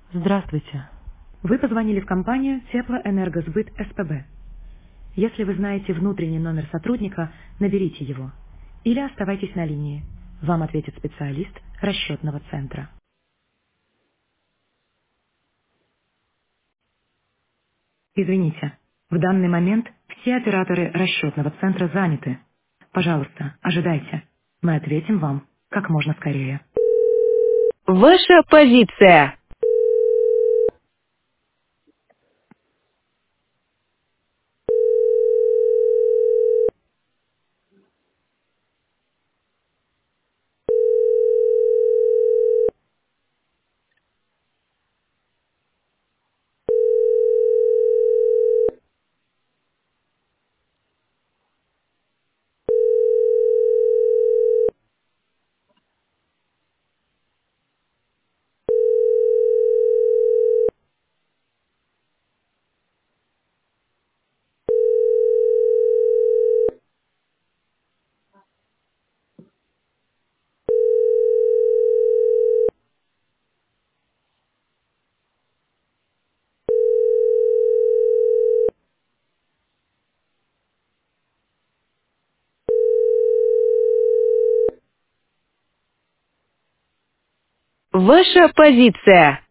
Здравствуйте. Вы позвонили в компанию Теплоэнергосбыт СПБ. Если вы знаете внутренний номер сотрудника, наберите его. Или оставайтесь на линии. Вам ответит специалист расчетного центра. Извините, в данный момент все операторы расчетного центра заняты. Пожалуйста, ожидайте. Мы ответим вам как можно скорее. Ваша позиция. Ваша позиция.